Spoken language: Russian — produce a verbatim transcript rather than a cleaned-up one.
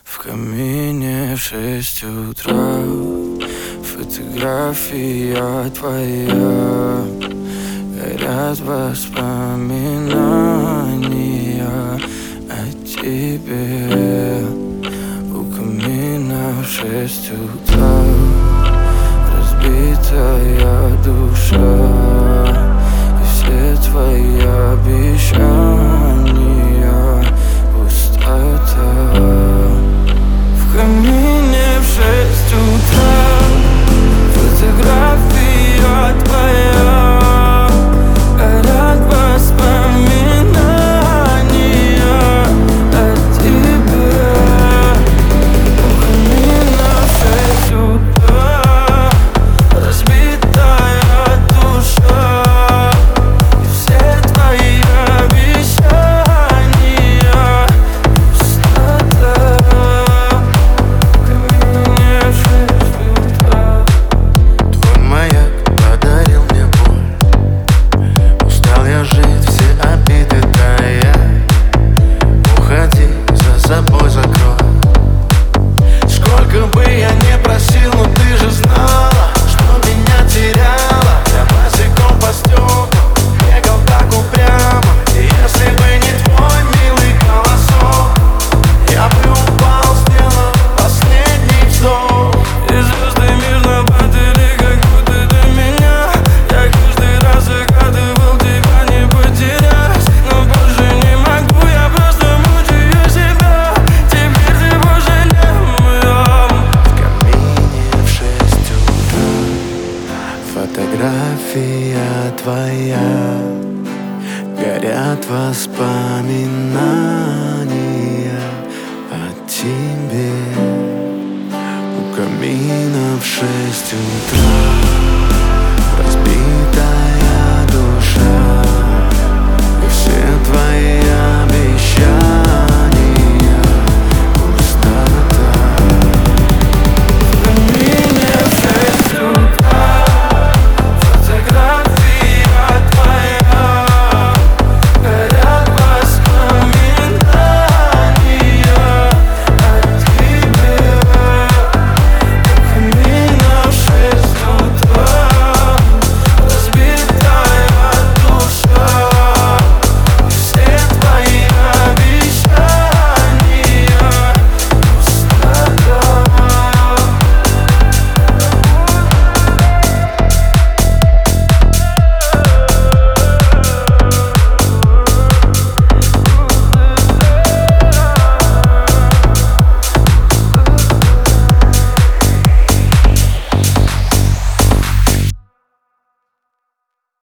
В камине в шесть утра фотография твоя. Горят воспоминания о тебе. У камина в шесть утра разбитая душа. И все твои обещания пустота. В камине в шесть утра фотография твоя. Горят воспоминания о тебе. У камина в шесть утра разбитая душа. И все твои обещания пустота. В камине в шесть утра. Твой маяк подарил мне боль. Устал я жить, все обиды тая. Уходи, за собой закрой. Сколько бы я не просил, но ты же знала, что меня теряла. Я босиком по стеклам бегал так упрямо. И если бы не твой милый голосок, я бы упал, сделал последний вздох. И звезды мирно падали, как будто до меня. Я каждый раз загадывал тебя не потерять, но больше не могу, я просто мучаю себя. Теперь ты пожалел моем. В камине в шесть утра фотография твоя. Горят воспоминания о тебе. У камина в шесть утра